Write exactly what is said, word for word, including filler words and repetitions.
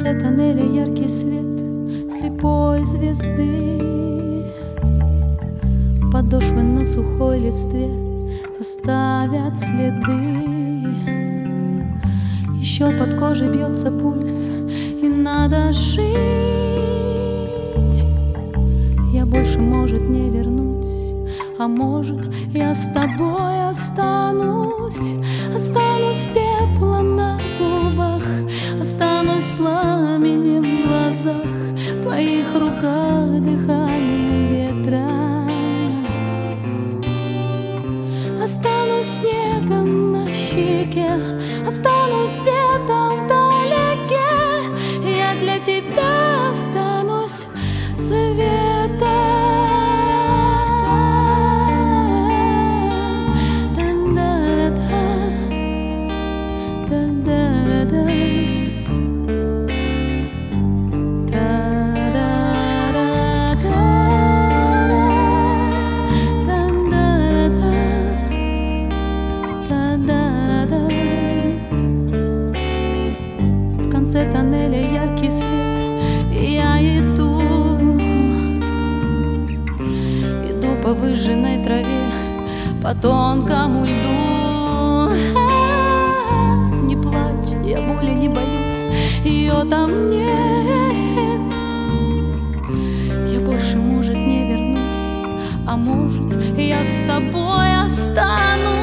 конце тоннеля яркий свет слепой звезды. Подошвы на сухой листве оставят следы. Еще под кожей бьется пульс, и надо жить. Я больше, может, не вернусь, а может, я с тобой останусь. Останусь пеплом на губах, останусь пламенем в глазах, в твоих руках дыханием ветра. Останусь снегом на щеке, останусь светом вдалеке. Я для тебя останусь светом. В конце тоннеля яркий свет, и я иду, иду по выжженной траве, по тонкому льду. Не плачь, я боли не боюсь, ее там нет. Я больше, может, не вернусь, а может, я с тобой останусь.